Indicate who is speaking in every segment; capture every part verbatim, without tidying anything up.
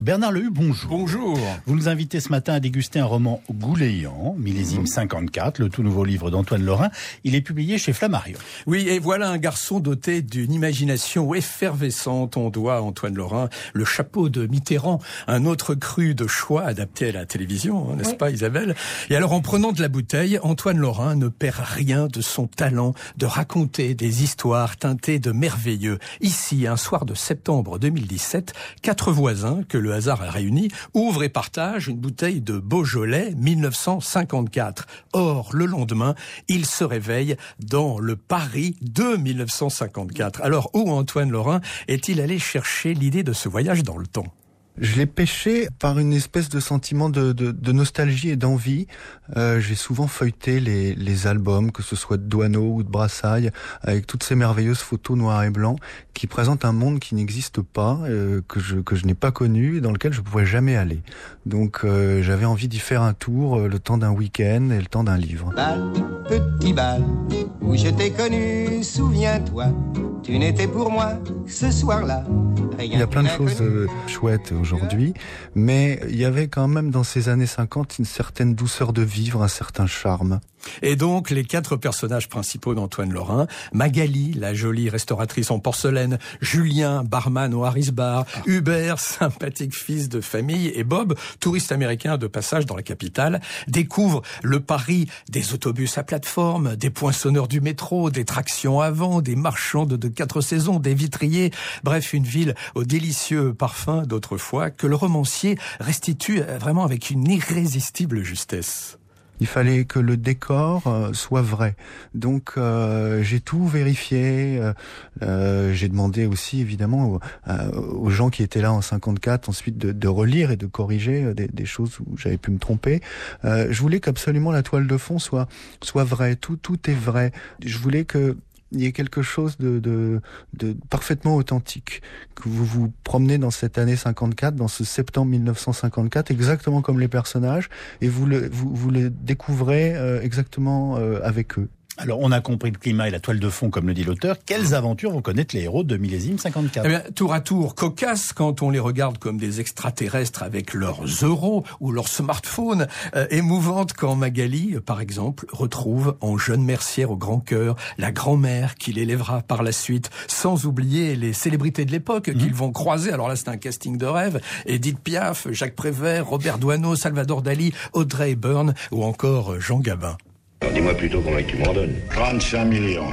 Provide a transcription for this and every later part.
Speaker 1: Bernard Lehu, bonjour.
Speaker 2: Bonjour.
Speaker 1: Vous nous invitez ce matin à déguster un roman gouléant, millésime cinquante-quatre, le tout nouveau livre d'Antoine Lorrain. Il est publié chez Flammarion.
Speaker 2: Oui, et voilà un garçon doté d'une imagination effervescente. On doit à Antoine Lorrain le chapeau de Mitterrand, un autre cru de choix adapté à la télévision, hein, n'est-ce oui. pas Isabelle? Et alors en prenant de la bouteille, Antoine Lorrain ne perd rien de son talent de raconter des histoires teintées de merveilleux. Ici, un soir de septembre deux mille dix-sept, quatre voisins que le Le hasard a réuni, ouvre et partage une bouteille de Beaujolais mille neuf cent cinquante-quatre. Or, le lendemain, il se réveille dans le Paris de mille neuf cent cinquante-quatre. Alors, où Antoine Lorrain est-il allé chercher l'idée de ce voyage dans le temps ?
Speaker 3: Je l'ai pêché par une espèce de sentiment de, de, de nostalgie et d'envie. Euh, j'ai souvent feuilleté les, les albums, que ce soit de Doisneau ou de Brassailles, avec toutes ces merveilleuses photos noir et blanc qui présentent un monde qui n'existe pas, euh, que je que je n'ai pas connu, et dans lequel je ne pourrais jamais aller. Donc euh, j'avais envie d'y faire un tour, euh, le temps d'un week-end et le temps d'un livre.
Speaker 4: Bal, petit bal, où je t'ai connu, souviens-toi, tu n'étais pour moi ce soir-là.
Speaker 3: Il y a plein de choses euh, chouettes aujourd'hui, mais il y avait quand même dans ces années cinquante une certaine douceur de vivre, un certain charme.
Speaker 2: Et donc, les quatre personnages principaux d'Antoine Lorrain, Magali, la jolie restauratrice en porcelaine, Julien, barman au Harris Bar, Hubert, sympathique fils de famille, et Bob, touriste américain de passage dans la capitale, découvrent le Paris des autobus à plateforme, des poinçonneurs du métro, des tractions avant, des marchands de, de quatre saisons, des vitriers, bref, une ville au délicieux parfum d'autrefois que le romancier restitue vraiment avec une irrésistible justesse.
Speaker 3: Il fallait que le décor euh, soit vrai. Donc euh, j'ai tout vérifié. Euh, euh, j'ai demandé aussi évidemment aux, euh, aux gens qui étaient là en cinquante-quatre ensuite de, de relire et de corriger des, des choses où j'avais pu me tromper. Euh, je voulais qu'absolument la toile de fond soit soit vraie. Tout tout est vrai. Je voulais que il y a quelque chose de, de, de parfaitement authentique, que vous vous promenez dans cette année cinquante-quatre, dans ce septembre mille neuf cent cinquante-quatre, exactement comme les personnages, et vous le, vous, vous le découvrez euh, exactement euh, avec eux.
Speaker 1: Alors, on a compris le climat et la toile de fond, comme le dit l'auteur. Quelles aventures vont connaître les héros de millésime cinquante-quatre ?
Speaker 2: Eh bien, tour à tour, cocasse quand on les regarde comme des extraterrestres avec leurs euros ou leurs smartphones. Euh, émouvante quand Magali, par exemple, retrouve en jeune mercière au grand cœur la grand-mère qui l'élèvera par la suite, sans oublier les célébrités de l'époque mmh. qu'ils vont croiser. Alors là, c'est un casting de rêve. Édith Piaf, Jacques Prévert, Robert Doisneau, Salvador Dali, Audrey Hepburn ou encore Jean Gabin.
Speaker 5: Alors dis-moi plutôt combien tu m'en donnes.
Speaker 6: trente-cinq millions.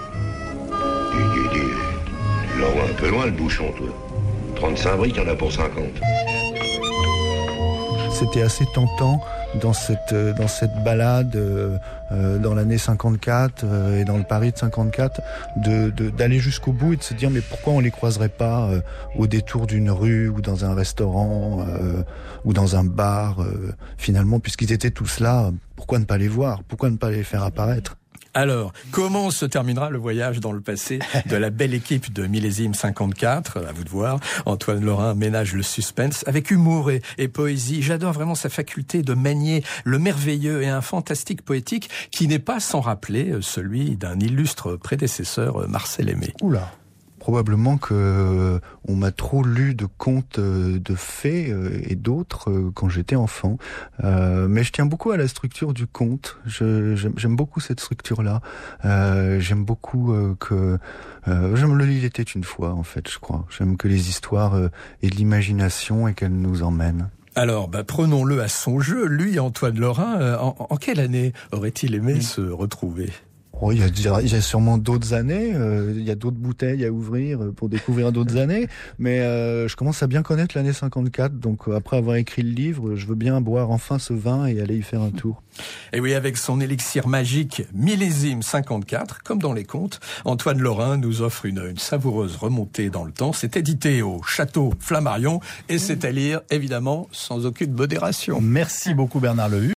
Speaker 5: Dis, dis, dis. Tu l'envoies un peu loin le bouchon, toi. trente-cinq briques, il y en a pour cinquante.
Speaker 3: C'était assez tentant dans cette dans cette balade euh, dans l'année cinquante-quatre euh, et dans le Paris de cinquante-quatre de, de d'aller jusqu'au bout et de se dire mais pourquoi on les croiserait pas euh, au détour d'une rue ou dans un restaurant euh, ou dans un bar euh, finalement, puisqu'ils étaient tous là, pourquoi ne pas les voir, pourquoi ne pas les faire apparaître?
Speaker 2: Alors, comment se terminera le voyage dans le passé de la belle équipe de millésime cinquante-quatre? À vous de voir. Antoine Lorrain ménage le suspense avec humour et, et poésie. J'adore vraiment sa faculté de manier le merveilleux et un fantastique poétique qui n'est pas sans rappeler celui d'un illustre prédécesseur, Marcel Aimé.
Speaker 3: Oula. Probablement que euh, on m'a trop lu de contes euh, de fées euh, et d'autres euh, quand j'étais enfant. Euh, mais je tiens beaucoup à la structure du conte. Je, j'aime, j'aime beaucoup cette structure-là. Euh, j'aime beaucoup euh, que... Euh, j'aime le Il était une fois, en fait, je crois. J'aime que les histoires euh, aient de l'imagination et qu'elles nous emmènent.
Speaker 2: Alors, bah, prenons-le à son jeu. Lui, Antoine Lorrain, euh, en, en quelle année aurait-il aimé mmh. se retrouver ?
Speaker 3: Oh, il y a, il y a sûrement d'autres années, euh, il y a d'autres bouteilles à ouvrir pour découvrir d'autres années, mais euh, je commence à bien connaître l'année cinquante-quatre, donc après avoir écrit le livre, je veux bien boire enfin ce vin et aller y faire un tour.
Speaker 2: Et oui, avec son élixir magique millésime cinquante-quatre, comme dans les contes, Antoine Lorrain nous offre une, une savoureuse remontée dans le temps. C'est édité au Château Flammarion et c'est à lire, évidemment, sans aucune modération.
Speaker 1: Merci beaucoup Bernard Lehu.